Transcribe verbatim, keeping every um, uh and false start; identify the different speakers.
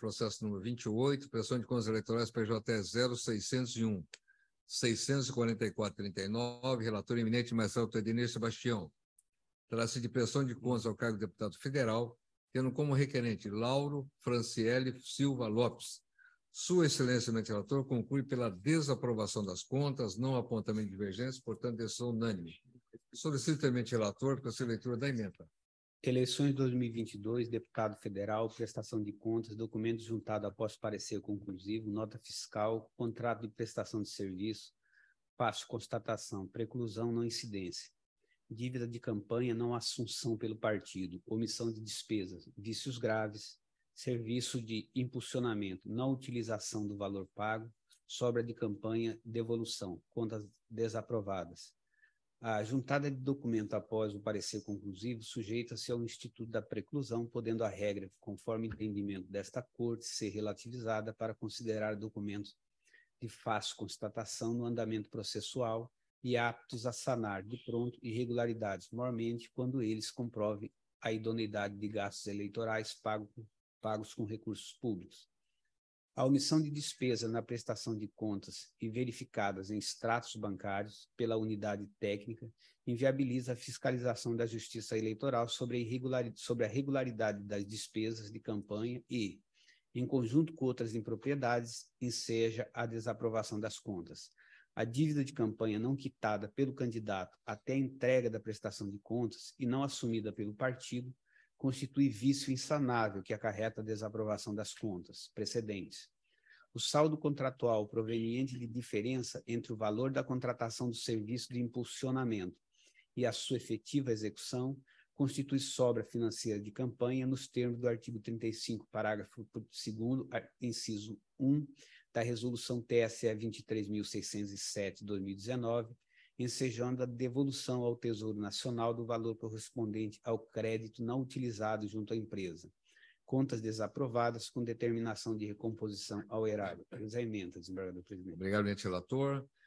Speaker 1: processo número vinte e oito, prestação de contas eleitorais P J E zero seiscentos e um, seiscentos e quarenta e quatro, trinta e nove, relator eminente Marcelo Ednei Sebastião. Trata-se de prestação de contas ao cargo de deputado federal, tendo como requerente Lauro Franciele Silva Lopes. Sua Excelência, eminente relator, conclui pela desaprovação das contas, não apontamento de divergência, portanto, decisão unânime. Solicito, eminente relator, para a leitura da emenda.
Speaker 2: Eleições dois mil e vinte e dois, deputado federal, prestação de contas, documentos juntados após parecer conclusivo, nota fiscal, contrato de prestação de serviço, passo de constatação, preclusão, não incidência, dívida de campanha, não assunção pelo partido, omissão de despesas, vícios graves, serviço de impulsionamento, não utilização do valor pago, sobra de campanha, devolução, contas desaprovadas. A juntada de documento após o parecer conclusivo sujeita-se ao Instituto da Preclusão, podendo a regra, conforme entendimento desta Corte, ser relativizada para considerar documentos de fácil constatação no andamento processual e aptos a sanar de pronto irregularidades, mormente quando eles comprovem a idoneidade de gastos eleitorais pagos, pagos com recursos públicos. A omissão de despesa na prestação de contas e verificadas em extratos bancários pela unidade técnica inviabiliza a fiscalização da Justiça Eleitoral sobre a, irregularidade, sobre a regularidade das despesas de campanha e, em conjunto com outras impropriedades, enseja a desaprovação das contas. A dívida de campanha não quitada pelo candidato até a entrega da prestação de contas e não assumida pelo partido constitui vício insanável que acarreta a desaprovação das contas precedentes. O saldo contratual proveniente de diferença entre o valor da contratação do serviço de impulsionamento e a sua efetiva execução constitui sobra financeira de campanha nos termos do artigo trinta e cinco, parágrafo segundo, inciso um, da Resolução T S E vinte e três mil seiscentos e sete de dois mil e dezenove, ensejando a devolução ao Tesouro Nacional do valor correspondente ao crédito não utilizado junto à empresa. Contas desaprovadas com determinação de recomposição ao erário. As emendas, desembargador presidente.
Speaker 1: Obrigado, eminente relator.